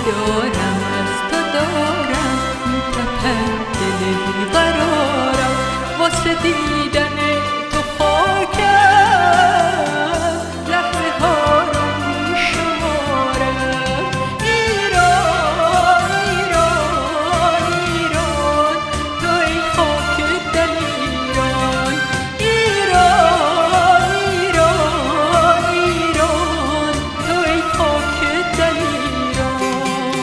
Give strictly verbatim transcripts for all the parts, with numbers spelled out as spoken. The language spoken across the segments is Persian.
دارم از تو دارم، میتپد دل بیقرارم، واسه دیدن تو خاکم لحظه ها رو میشمارم. ایران ایران ایران تو ای خاک دل ایران، ایران ایران ایران تو ای خاک دل ایران.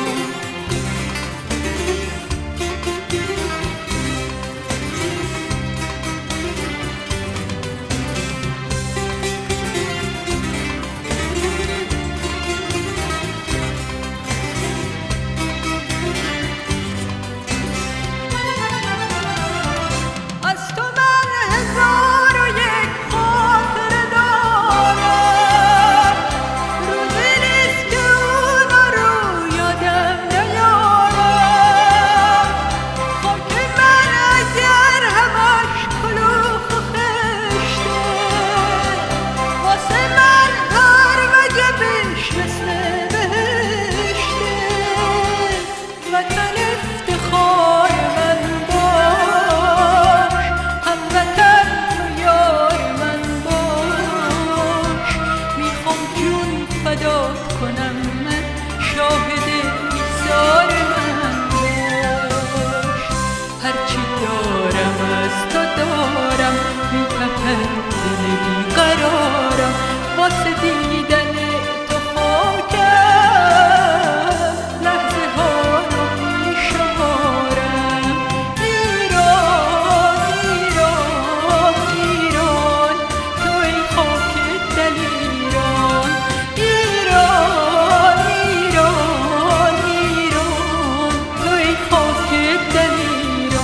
هرچی دارم از تو دارم، میتپد دل بیقرارم، واسه دیدن تو خاکم لحظه ها رو میشمارم. ایران ایران ایران تو ای خاک دل ایران، ایران ایران ایران تو ای خاک دل ایران.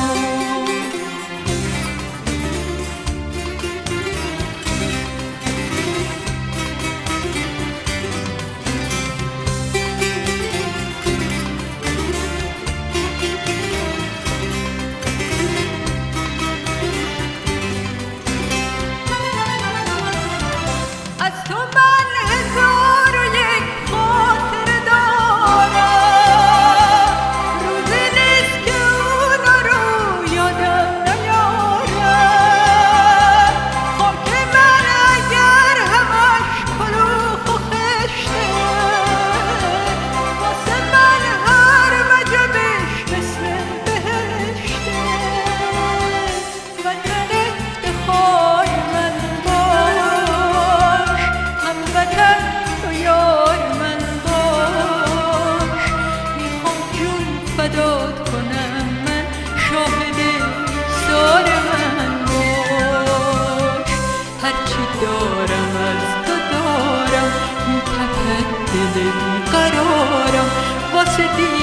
از تو من هزار و یک خاطر دارم، روزی نیست که اونا رو یادم نیارم. خاک من اگر همش کلوخ و خشته، واسه من هر وجبش مثل بهشته. وطن افتخار من باش، هموطن تو یار من باش، میخوام جون فدات کنم من، شاهد ایثار من باش. هرچی دارم از تو دارم، میتپد دل بیقرارم، واسه